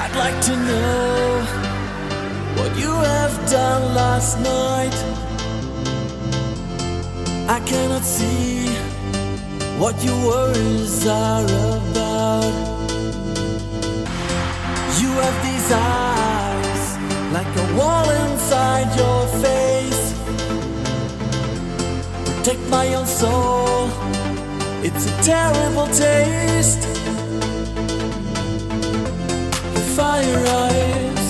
I'd like to know what you have done last night. I cannot see what your worries are about. You have these eyes like a wall inside your face. Protect my own soul, it's a terrible taste. Fire eyes,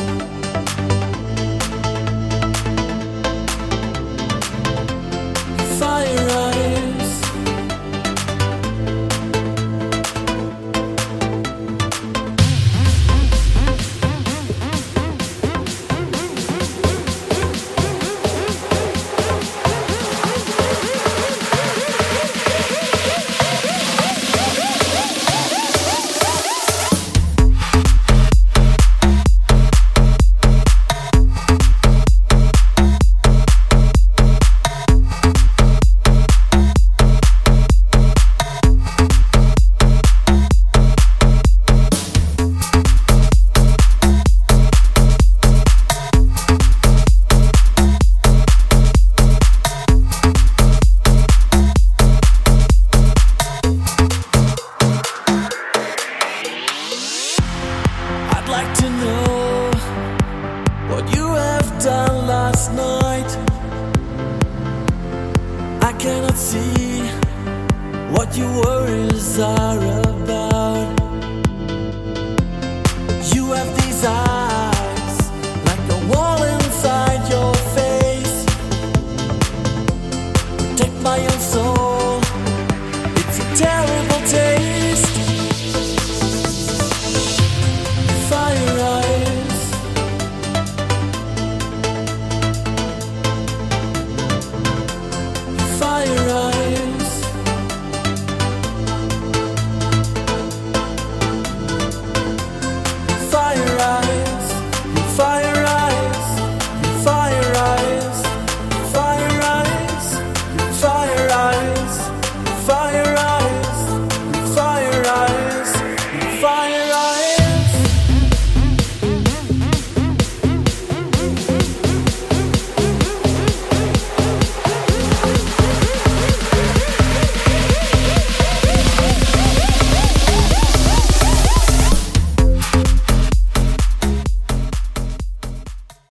fire eyes. I'd like to know what you have done last night. I cannot see what your worries are about. You have these eyes